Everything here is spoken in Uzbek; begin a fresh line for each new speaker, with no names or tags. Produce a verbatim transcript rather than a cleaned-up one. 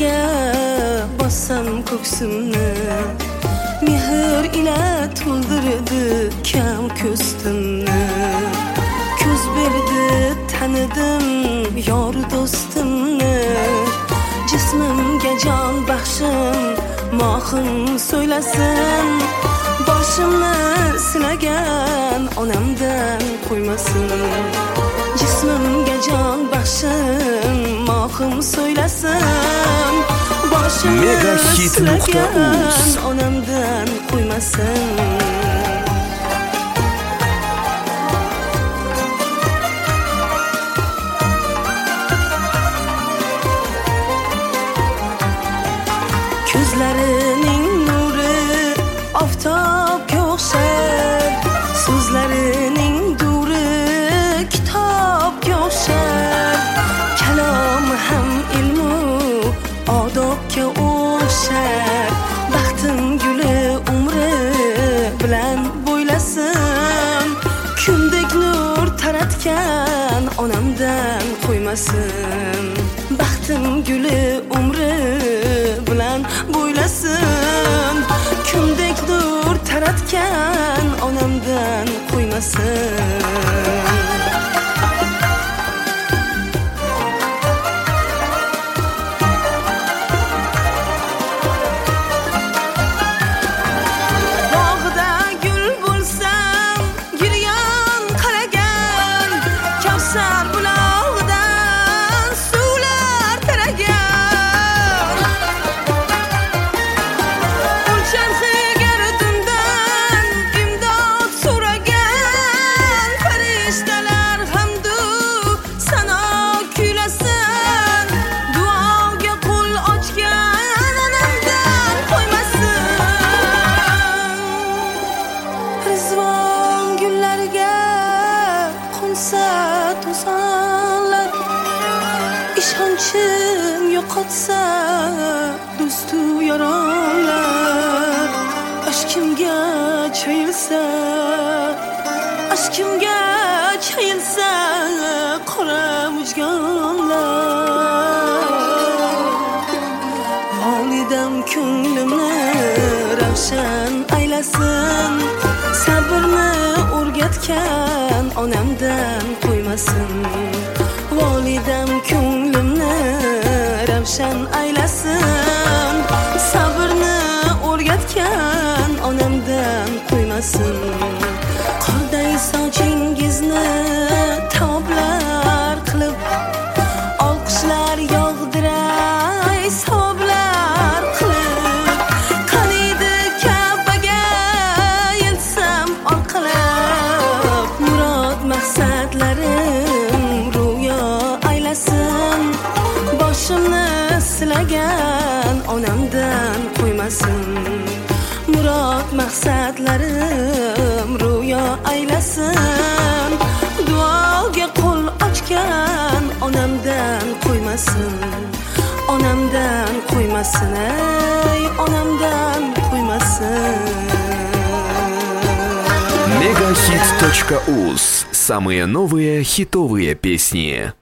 bag'riga bossam ko'ksimni, mehr ila to'ldirdi kam ko'stimni. Ko'z berdi tanidim yor do'stimni, jismimga jon baxshim mohim so'ylasin. Boshimni silagan onamdan qo'ymasin. Jismimga jon baxshim mohim so'ylasin. Boshimni silagan onamdan qo'ymasin. Ko'zlarining nuri oftobga o'xshar, so'zlarining duri kitobga o'xshar. Kalomi ham ilmu odobga o'xshar. Baxtim guli umri bilan bo'ylasin. Kundek nur taratgan onamdan qo'ymasin. Baxtim guli umri bilan bo'ylasin. Kundek nur taratgan onamdan qo'ymasin. İşonchim yo'qotsa do'stu yaronlar. Aşkimga chayilsa, aşkimga chayilsa qora mujgonlar. Volidam ko'nglimni ravshan aylasin. Sabrni o'rgatgan onamdan qo'ymasin. Volidam ko'nglimni ravshan aylasin. Sabrni o'rgatgan onamdan qo'ymasin. Qorday sochingizni toblar qilib, olqishlar yog'diray soblar qilib. Qaniydi Ka'baga yilsam orqalab, murod maqsadlarim boshimni silagan onamdan qo'ymasin. Murod maqsadlarim ro'yo aylasin. Duoga qo'l ochgan onamdan qo'ymasin. Onamdan qo'ymasin, ey onamdan qo'ymasin.
мегахит точка уз. Самые новые хитовые песни.